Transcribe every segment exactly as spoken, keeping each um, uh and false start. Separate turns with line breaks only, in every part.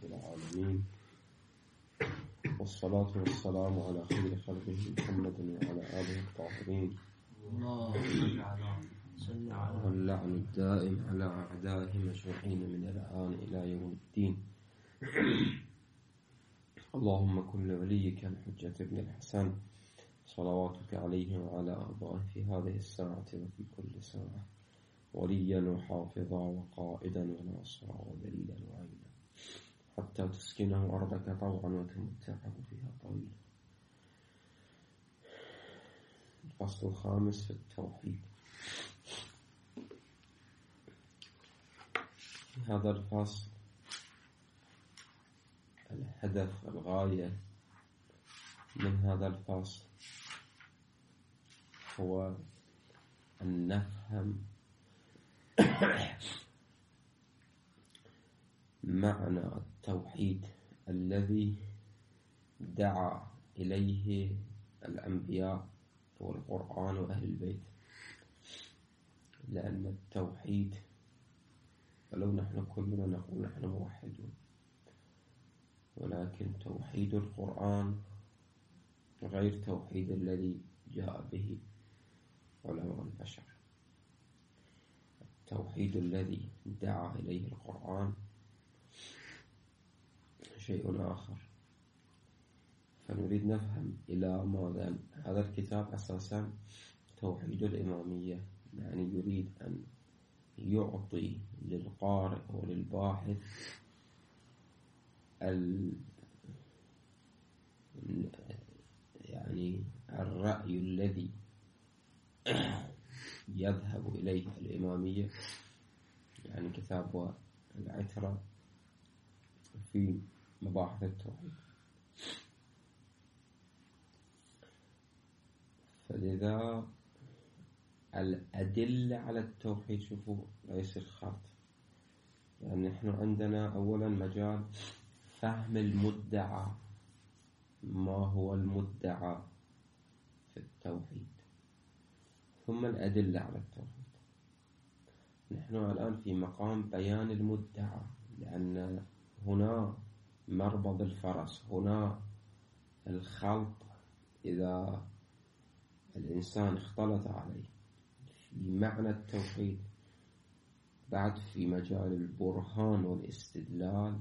العالمين، والصلاة والسلام على خير خلقه محمد وعلى آله الطاهرين، واللعن الدائم على أعدائهم أجمعين من الآن إلى يوم الدين. اللهم كن لوليك الحجة ابن الحسن صلواتك عليه وعلى آبائه في هذه الساعة وفي كل ساعة وليا وحافظا وقائدا وناصرا ودليلا وعينا، حتى تسكنه أرضك طوعا وتمتعه فيها طويلا. الفصل الخامس في التوحيد. في هذا الفصل الهدف الغاية من هذا الفصل هو أن نفهم معنى التوحيد الذي دعا إليه الأنبياء والقرآن وأهل البيت، لأن التوحيد ولو نحن كلنا نقول نحن موحدون، ولكن توحيد القرآن غير توحيد الذي جاء به علماء البشر. التوحيد الذي دعا إليه القرآن شيء آخر، فنريد نفهم إلى ماذا. هذا الكتاب أساسا توحيد الإمامية، يعني يريد أن يعطي للقارئ وللباحث ال يعني الرأي الذي يذهب إليه الإمامية، يعني كتاب العترة في مباحث التوحيد. فلذا الأدلة على التوحيد شوفوا ليس الخط، يعني نحن عندنا أولا مجال فهم المدعى، ما هو المدعى في التوحيد، ثم الأدلة على التوحيد. نحن الآن في مقام بيان المدعى، لأن هنا مربض الفرس، هنا الخلط إذا الإنسان اختلط عليه في معنى التوحيد. بعد في مجال البرهان والاستدلال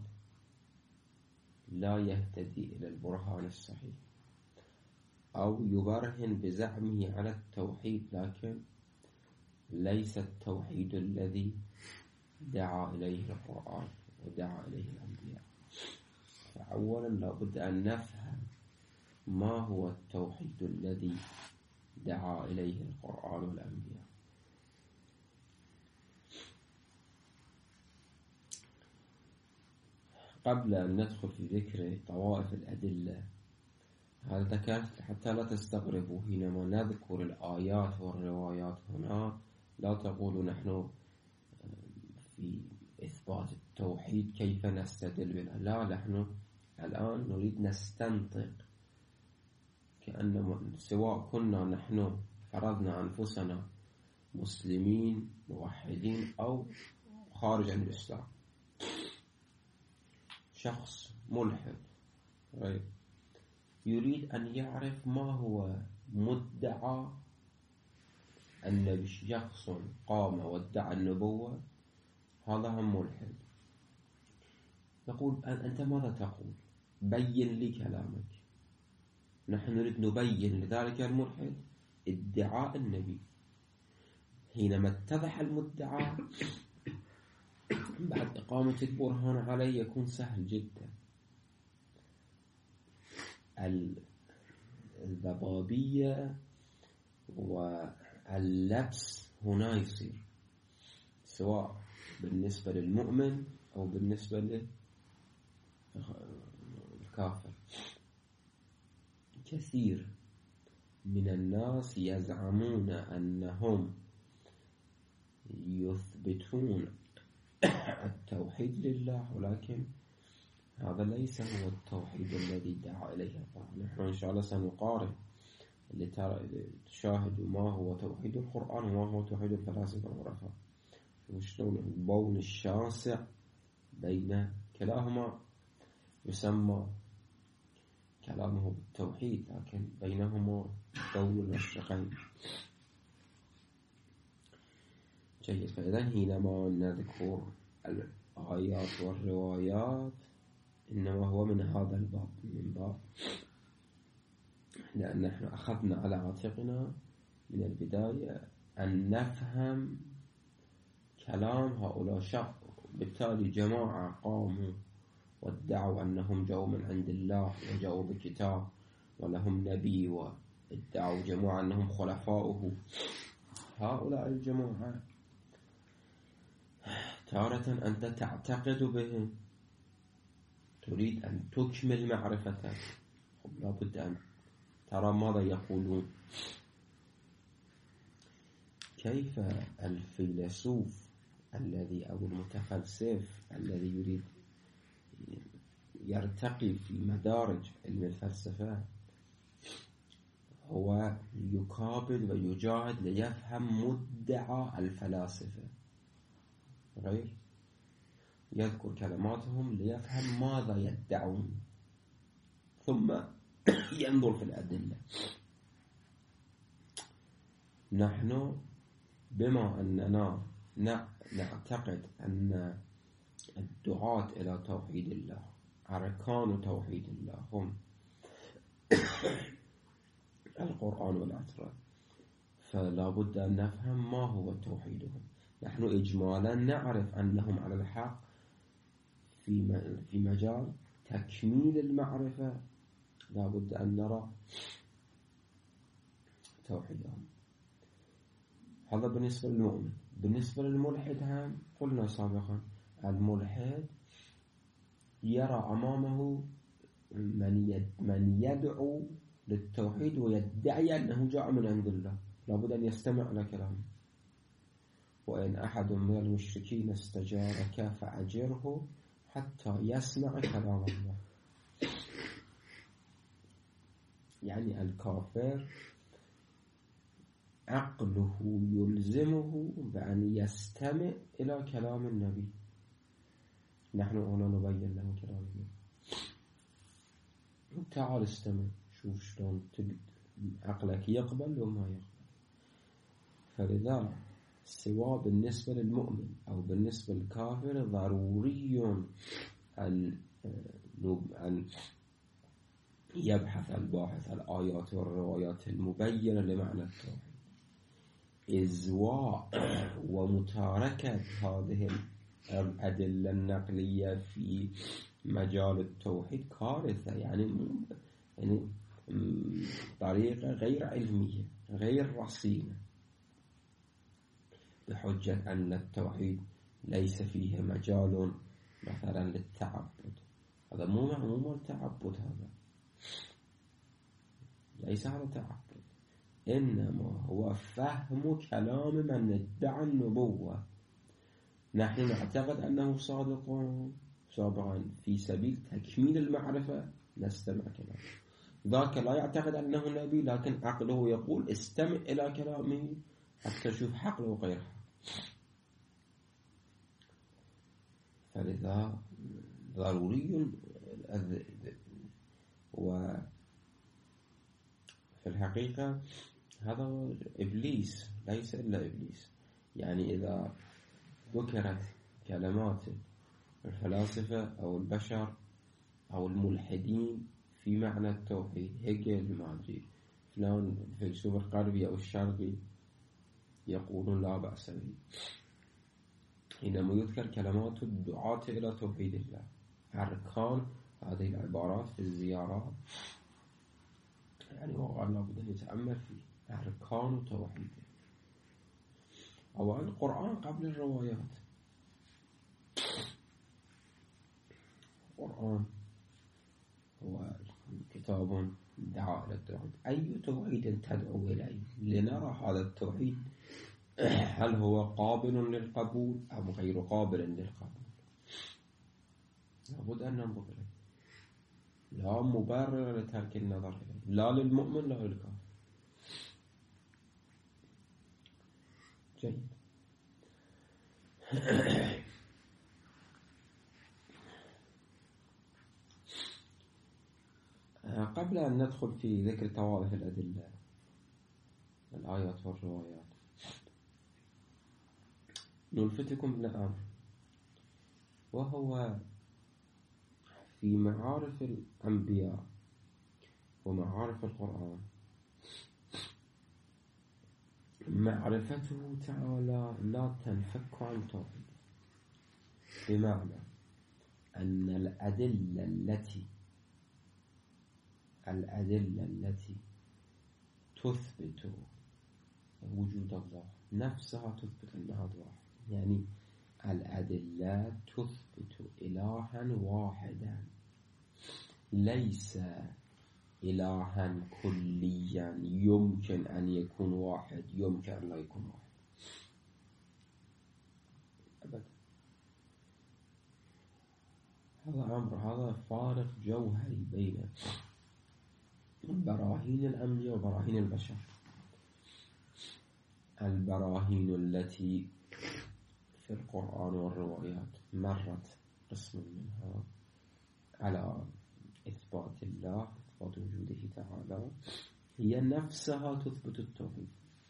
لا يهتدي إلى البرهان الصحيح، أو يبرهن بزعمه على التوحيد لكن ليس التوحيد الذي دعا إليه القرآن ودعا إليه الأنبياء. فأولا لابد أن نفهم ما هو التوحيد الذي دعا إليه القرآن والأنبياء. قبل أن ندخل في ذكر طوائف الأدلة، هذا ذكرت حتى لا تستغربوا حينما نذكر الآيات والروايات هنا لا تقولوا نحن في إثبات التوحيد كيف نستدل بها. لا، نحن الآن نريد نستنطق، كأن سواء كنا نحن فرضنا أنفسنا مسلمين موحدين أو خارج عن الإسلام. شخص ملحد يريد أن يعرف ما هو مدعى أن شخص قام وادعى النبوة، هذا هم ملحد. يقول أنت ماذا تقول؟ بين لي كلامك. نحن نريد نبين لذلك الملحد ادعاء النبي. حينما اتضح المدعى بعد إقامة البرهان عليه يكون سهل جدا. الضبابية واللبس هنا يصير، سواء بالنسبة للمؤمن أو بالنسبة للكافر. كثير من الناس يزعمون أنهم يثبتون التوحيد لله، ولكن هذا ليس هو التوحيد الذي دعا إليه القرآن. نحن إن شاء الله سنقارن لتشاهدوا ما هو توحيد القرآن وما هو توحيد الفلاسفة والعرفاء، وشلون البون الشاسع بين كلاهما يسمى كلامه بالتوحيد، لكن بينهما ضوء المشرقين. جيد. فإذا حينما نذكر الآيات والروايات إنما هو من هذا الباب، من باب لأن نحن أخذنا على عاتقنا من البداية أن نفهم كلام هؤلاء الشخص. بالتالي جماعة قاموا وادعوا أنهم جاءوا من عند الله وجاءوا بكتاب ولهم نبي، وادعوا جماعة أنهم خلفاؤه. هؤلاء الجماعة تارة أنت تعتقد بهم، تريد أن تكمل معرفتك، لابد أن ترى ماذا يقولون. كيف الفيلسوف الذي أو المتفلسف الذي يريد يرتقي في مدارج علم الفلسفة هو يقابل ويجاهد ليفهم مدعى الفلاسفة، غير يذكر كلماتهم ليفهم ماذا يدعون، ثم ينظر في الأدلة. نحن بما أننا نعتقد أن الدعاة إلى توحيد الله أركان توحيد الله هم القرآن والعترة، فلا بد أن نفهم ما هو توحيدهم. نحن إجمالا نعرف أنهم على الحق في في مجال تكميل المعرفة، لا بد أن نرى توحيدهم. هذا بالنسبة للمؤمن. بالنسبة للملحد هم قلنا سابقا الملحد يرى أمامه من من يدعو للتوحيد ويدعي أنه جاء من عند الله، لابد أن يستمع إلى كلامه. وإن أحد من المشركين استجارك فأجره حتى يسمع كلام الله. يعني الكافر عقله يلزمه بأن يستمع إلى كلام النبي. نحن هنا نبين له كلام النبي. تعال استمع، شوف شلون عقلك يقبل وما يقبل. فلذا سواء بالنسبة للمؤمن أو بالنسبة للكافر ضروري أن أن يبحث الباحث الآيات والروايات المبينة لمعنى التوحيد. إزواء ومتاركة هذه الأدلة النقلية في مجال التوحيد كارثة، يعني يعني طريقة غير علمية غير رصينة، بحجة أن التوحيد ليس فيه مجال مثلا للتعبد. هذا مو مو التعبد، هذا ليس هذا تعبد، إنما هو فهم كلام من ادعى النبوة. نحن نعتقد أنه صادق سابقا في سبيل تكميل المعرفة، نستمع كلامه. ذاك لا يعتقد أنه نبي، لكن عقله يقول استمع إلى كلامه حتى تشوف حق أو غير حق. فلذا ضروري. وفي الحقيقة هذا إبليس، ليس إلا إبليس. يعني إذا ذكرت كلمات الفلاسفة أو البشر أو الملحدين في معنى التوحيد، هيجل ما أدري فلان الفيلسوف الغربي أو الشرقي، يقولون لا بأس به. حينما يذكر كلمات الدعاة إلى توحيد الله، أركان هذه العبارات في الزيارات، يعني وقال لابد أن يتأمل فيه أركان توحيد. أو القرآن قبل الروايات. القرآن هو كتاب دعا إلى التوحيد. أي توحيد تدعو إليه لنرى هذا التوحيد هل هو قابل للقبول أم غير قابل للقبول. لابد أن ننظر إليه، لا مبرر لترك النظر إليه، لا للمؤمن لا للكافر. جيد. قبل أن ندخل في ذكر طوائف الأدلة الآيات والروايات نلفتكم إلى أمر، وهو في معارف الأنبياء ومعارف القرآن معرفته تعالى لا تنفك عن توحيده، بمعنى أن الأدلة التي الأدلة التي تثبت وجود الله نفسها تثبت أن هذا واحد، يعني الأدلة تثبت إلها واحدا ليس إلها كليا يمكن أن يكون واحد يمكن أن لا يكون واحد أبدا. هذا أمر، هذا فارق جوهري بين براهين الأنبياء وبراهين البشر. البراهين التي في القرآن والروايات مرت قسم منها على إثبات الله، إثبات وجوده تعالى، هي نفسها تثبت التوحيد،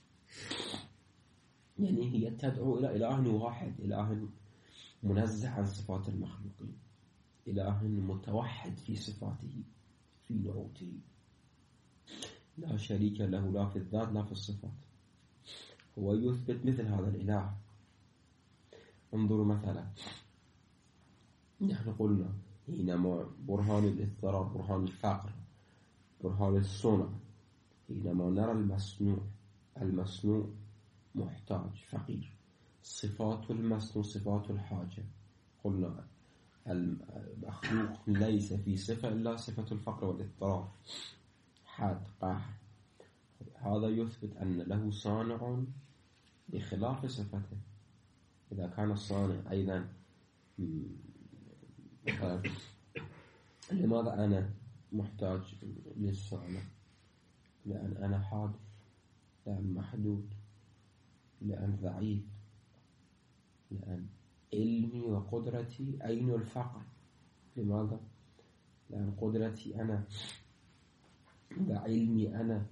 يعني هي تدعو إلى إله واحد، إله منزه عن صفات المخلوقين، إله متوحد في صفاته في نعوته، لا شريك له لا في الذات لا في الصفات. هو يثبت مثل هذا الإله. انظروا مثلا، نحن قلنا حينما برهان الاضطرار، برهان الفقر، برهان الصنع، حينما نرى المصنوع المصنوع محتاج فقير، صفات المصنوع صفات الحاجة، قلنا المخلوق ليس في صفة إلا صفة الفقر والاضطرار، حد قهر. هذا يثبت أن له صانع بخلاف صفته. إذا كان الصانع أيضا، لماذا أنا محتاج للصانع؟ لأن أنا حادث، لأن محدود، لأن ضعيف، لأن علمي وقدرتي أين الفقر. لماذا؟ لأن قدرتي أنا وعلمي أنا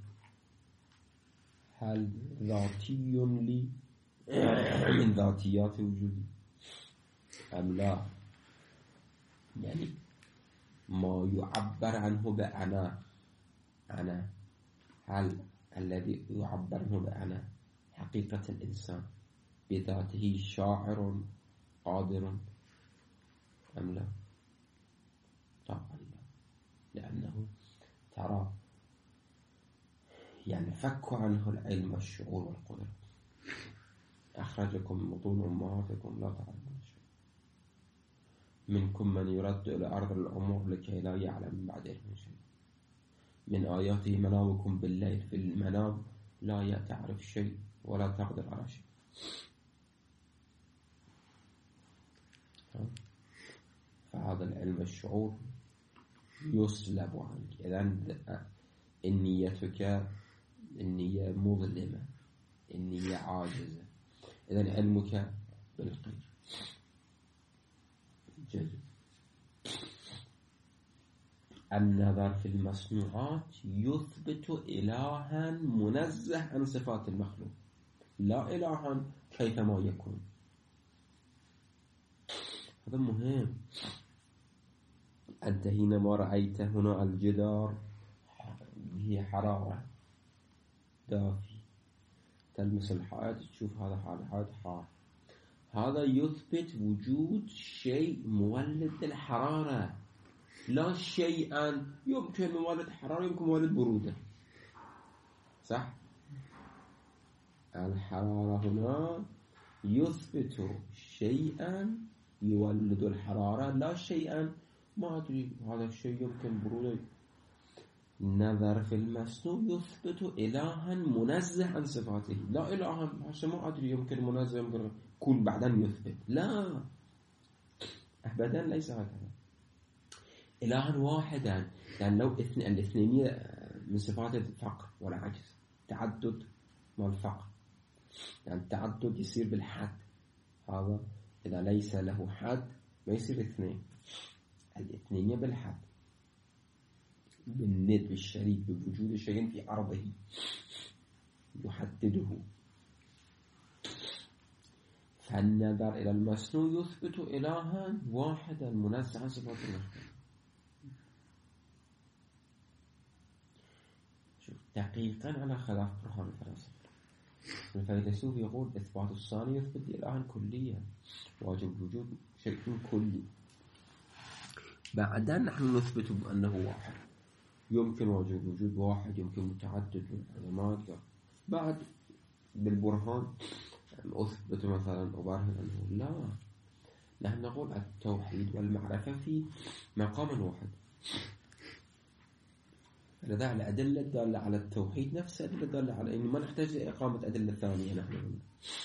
هل ذاتي لي من ذاتيات وجودي أم لا؟ يعني ما يعبر عنه بأنا، أنا هل الذي يعبر عنه بأنا حقيقة الإنسان بذاته شاعر قادر أم لا؟ طبعا لا، لأنه ترى يعني فك عنه العلم والشعور والقدرة. أخرجكم من بطون أمهاتكم لا تعلمون شيء، منكم من يرد إلى أرض الأمور لكي لا يعلم من بعد علم شيء، من آياته منامكم بالليل، في المنام لا تعرف شيء ولا تقدر على شيء. فهذا العلم والشعور يسلب عنك. إذن النيتك النية مظلمة، النية عاجزة، إذن علمك بالخير. جيد. النظر في المصنوعات يثبت إلها منزه عن صفات المخلوق، لا إلها كيفما يكون. هذا مهم. أنت حينما رأيت هنا الجدار هي حرارة دافي، تلمس الحائط تشوف هذا حائط حار، هذا يثبت وجود شيء مولد الحرارة، لا شيئا يمكن مولد حرارة يمكن مولد برودة. صح؟ الحرارة هنا يثبت شيئا يولد الحرارة، لا شيئا ما أدري هذا الشيء يمكن برودة. نظر في المصنوع يثبت إلها منزه عن صفاته، لا إلها ما أدري يمكن منزه يمكن يكون بعدين يثبت، لا أبدا ليس هكذا. إلها واحدا، يعني لو الاثنينية من صفات الفقر والعجز، تعدد ما الفقر، يعني التعدد يصير بالحد، هذا إذا ليس له حد ما يصير اثنين، الاثنينية بالحد. بالند بالشريك بوجود شيء في عرضه يحدده. فالنظر إلى المصنوع يثبت إلها واحدا منزه عن صفات المخلوق. شوف دقيقا على خلاف برهان الفلاسفة. الفيلسوف يقول إثبات الثاني يثبت إلها كليا، واجب وجود شيء كلي. بعدين نحن نثبت بأنه واحد، يمكن وجود وجود واحد، يمكن متعدد من علامات. بعد بالبرهان أثبت مثلا أبرهن أنه لا، نحن نقول التوحيد والمعرفة في مقام واحد. لذا الأدلة الدالة على التوحيد نفس الأدلة الدالة على أنه ما نحتاج لإقامة أدلة ثانية. نحن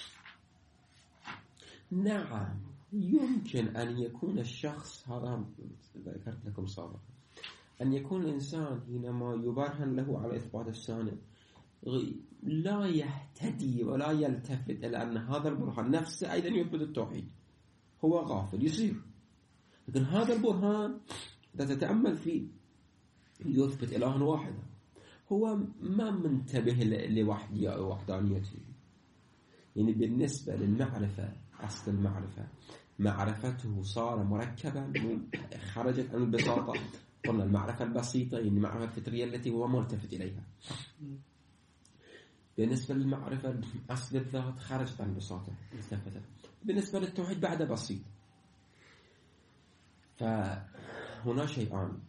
نعم يمكن أن يكون الشخص، هذا ذكرت لكم سابقا، أن يكون الإنسان حينما يبرهن له على إثبات الثاني لا يهتدي ولا يلتفت إلى أن هذا البرهان نفسه أيضا يثبت التوحيد، هو غافل يصير. لكن هذا البرهان إذا تتأمل فيه يثبت إلها واحدا، هو ما منتبه لوحدانيته. يعني بالنسبة للمعرفة، أصل المعرفة معرفته صار مركبا، خرجت عن البساطة. قلنا المعرفة البسيطة يعني المعرفة الفطرية التي هو ملتفت إليها. بالنسبة للمعرفة أصل الذات خرجت عن البساطة التفتت. بالنسبة للتوحيد بعد بسيط. فهنا شيئان: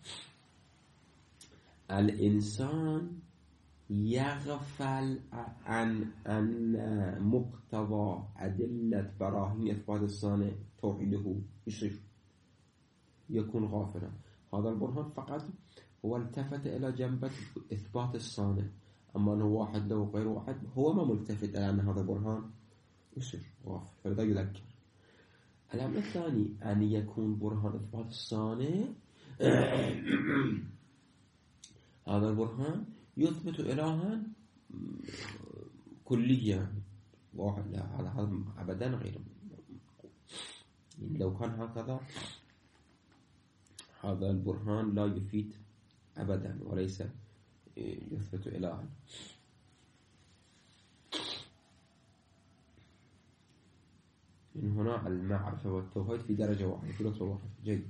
الإنسان يغفل عن أن مقتضى أدلة براهين إثبات الصانع توحيده يصير يكون غافلا. هذا البرهان فقط هو التفت إلى جنبة إثبات الصانع، أما أنه واحد له غير واحد هو ما ملتفت إلى أن هذا برهان يصير غافل، فلذا يذكر. الأمر الثاني أن يكون برهان إثبات الصانع هذا البرهان يثبت إلها كليا واحد، لا هذا أبدا غير. يعني لو كان هكذا هذا البرهان لا يفيد أبدا وليس يثبت إلها. من هنا المعرفة والتوحيد في درجة واحدة، في لطف واحد. جيد.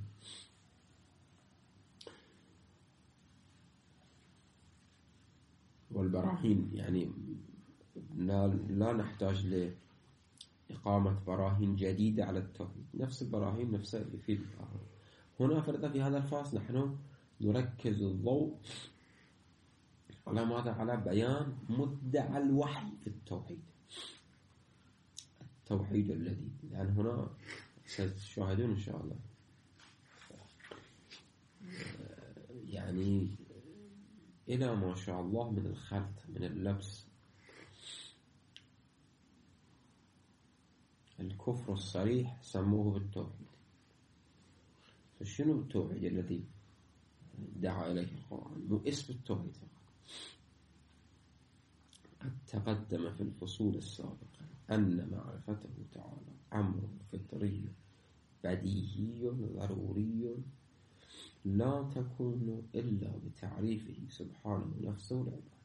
والبراهين يعني لا, لا نحتاج لإقامة براهين جديدة على التوحيد، نفس البراهين نفسها يفيد. هنا فرضا في هذا الفاصل نحن نركز الضوء على ماذا؟ على بيان مدعى الوحي في التوحيد، التوحيد الذي، لأن هنا ستشاهدون إن شاء الله يعني إلى ما شاء الله من الخلط، من اللبس. الكفر الصريح سموه بالتوحيد. فشنو التوحيد الذي دعا إليه القرآن؟ مو اسم التوحيد فقط. قد تقدم في الفصول السابقة أن معرفته تعالى أمر فطري بديهي ضروري لا تكون إلا بتعريفه سبحانه نفسه والعباد،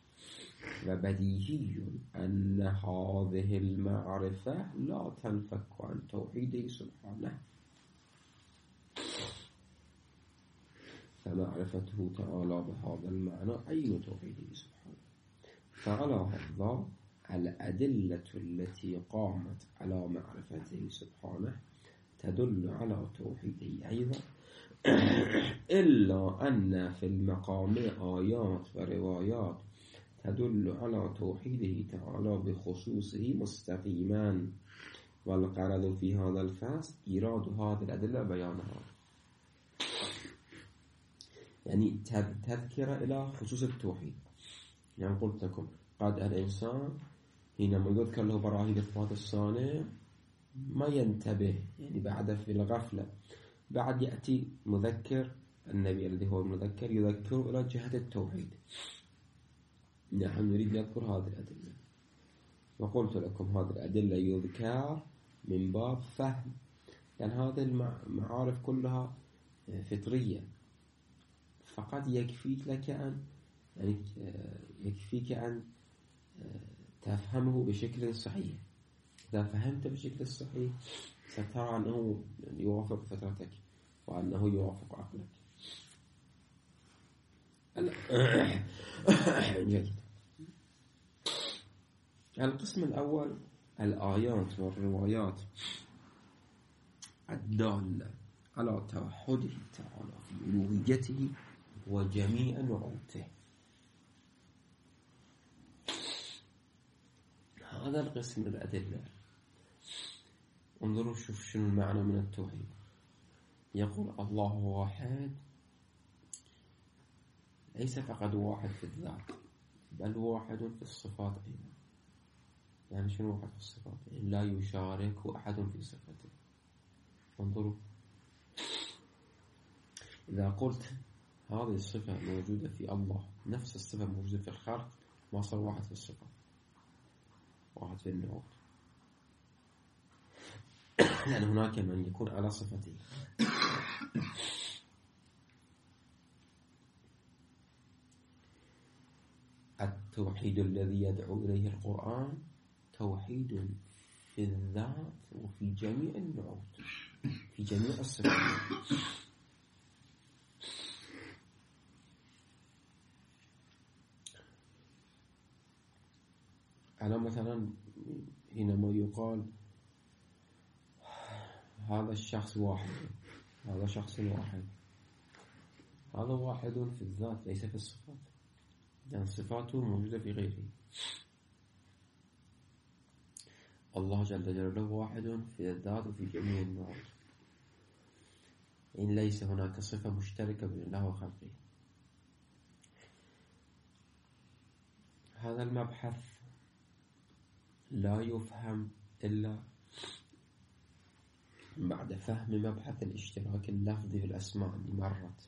وبديهي أن هذه المعرفة لا تنفك عن توحيده سبحانه. فمعرفته تعالى بهذا المعنى عين توحيده سبحانه. فعلى هذا الأدلة التي قامت على معرفته سبحانه تدل على توحيده أيضا، إلا أن في المقام آيات وروايات تدل على توحيده تعالى بخصوصه مستقيما. والغرض في هذا الفصل إيراد هذه الأدلة بيانها، يعني تذكر إلى خصوص التوحيد. يعني قلت لكم قد الإنسان حينما يذكر له براهين إثبات الصانع ما ينتبه، يعني بعد في الغفلة، بعد يأتي مذكر النبي الذي هو المذكر يذكر إلى جهة التوحيد. نحن نريد نذكر هذه الأدلة، وقلت لكم هذه الأدلة يذكر من باب فهم، لأن هذه المعارف كلها فطرية، فقط يكفيك لك أن يعني يكفيك أن تفهمه بشكل صحيح. إذا فهمت بشكل صحيح سترى أنه يوافق فطرتك وأنه يوافق عقلك. جيد. القسم الأول الآيات والروايات الدالة على توحده تعالى في ألوهيته وجميع نعوته. هذا القسم الأدلة. انظروا شوف شنو المعنى من التوحيد. يقول الله واحد ليس فقط واحد في الذات بل واحد في الصفات أيضا. يعني شنو واحد في الصفات؟ يعني لا يشارك أحد في صفته. انظروا إذا قلت هذه الصفة موجودة في الله نفس الصفة موجودة في الخلق ما صار واحد في الصفات، واحد في النعوت، لأن هناك من يكون على صفته. التوحيد الذي يدعو إليه القرآن توحيد في الذات وفي جميع النعوت، في جميع الصفات. أنا مثلا حينما يقال هذا الشخص واحد، هذا شخص واحد، هذا واحد في الذات ليس في الصفات، لأن صفاته موجودة في غيره. الله جل جلاله واحد في الذات وفي جميع النعوت، إن ليس هناك صفة مشتركة بين الله وخلقه. هذا المبحث لا يفهم إلا بعد فهم مبحث الاشتراك اللفظي في الأسماء اللي مرت.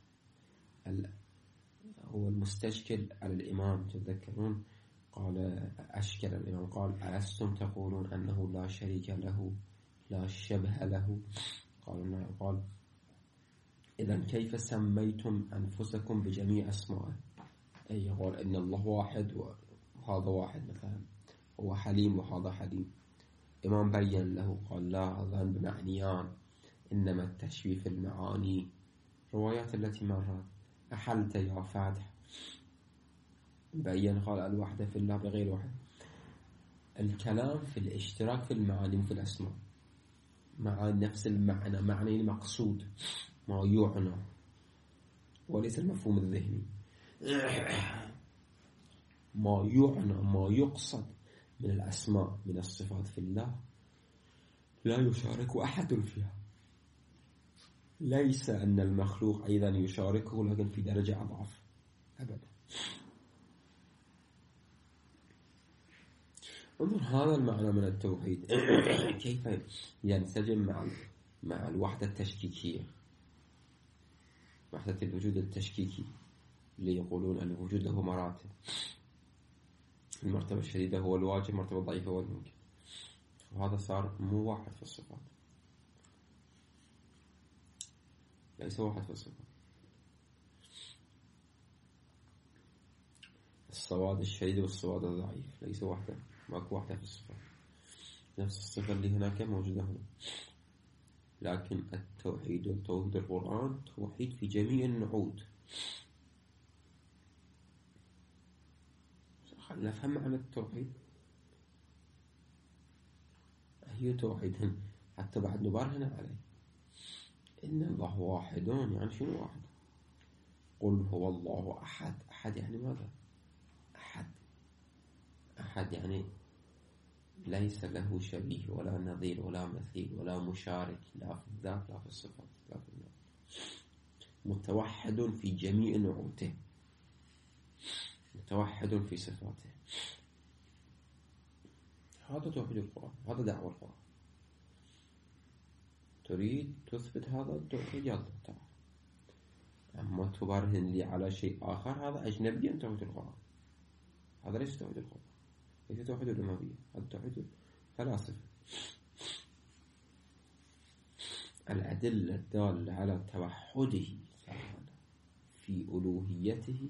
هو المستشكل على الإمام، تذكرون قال أشكل الإمام قال ألستم تقولون أنه لا شريك له لا شبه له؟ قالوا نعم. قال إذن كيف سميتم أنفسكم بجميع أسمائه؟ أي قال إن الله واحد وهذا واحد، مثلا هو حليم وهذا حليم. إمام بيّن له قال لا، هذان بمعنيان، إنما التشبيه في المعاني. روايات التي مرت أحلت يا فاتح بيّن قال الوحدة في الله بغير وحد. الكلام في الاشتراك في المعاني وفي الأسماء مع نفس المعنى، معنى المقصود ما يعنى وليس المفهوم الذهني. ما يعنى ما يقصد من الأسماء من الصفات في الله لا يشارك أحد فيها. ليس أن المخلوق أيضا يشاركه لكن في درجة أضعف أبدا. انظر هذا المعنى من التوحيد كيف ينسجم مع مع الوحدة التشكيكية، وحدة الوجود التشكيكي اللي يقولون أن الوجود له مراتب. المرتبة الشديدة هو الواجب، المرتبة الضعيفة هو الممكن، وهذا صار مو واحد في الصفات، ليس واحد في الصفات. السواد الشديد والسواد الضعيف ليس واحدة، ماكو واحدة في الصفات. نفس الصفة اللي هناك موجودة هنا. لكن التوحيد توحيد القرآن توحيد في جميع النعوت. خلنا نفهم معنى التوحيد. هي توحيد حتى بعد نبرهن عليه. إن الله واحد، يعني شنو واحد؟ قل هو الله أحد. أحد يعني ماذا؟ أحد أحد يعني ليس له شبيه ولا نظير ولا مثيل ولا مشارك، لا في الذات لا في الصفات لا في النعوت. متوحد في جميع نعوته، متوحد في صفاته. هذا توحيد القرآن، هذا دعوة القرآن. تريد تثبت هذا التوحيد يلا تعال، أما تبرهن لي على شيء آخر هذا أجنبي عن توحيد القرآن. هذا ليس توحيد القرآن، ليس توحيد الأموية، هذا توحيد الفلاسفة. الأدلة الدالة على توحده تعالى في ألوهيته،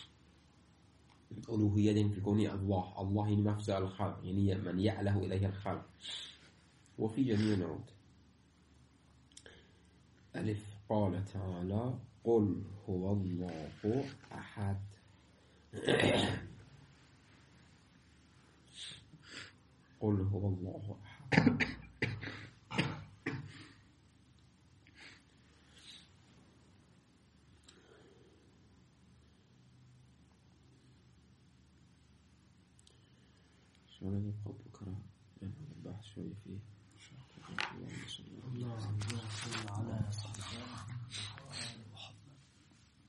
ألوهية في كونه الله، الله يعني مفزع الخلق، يعني من يعله إليه الخلق، وفي جميع نعود. ألف قال تعالى قل هو الله أحد. قل هو الله أحد. شلون يبقى بكرة البحث شوي فيه.
الله على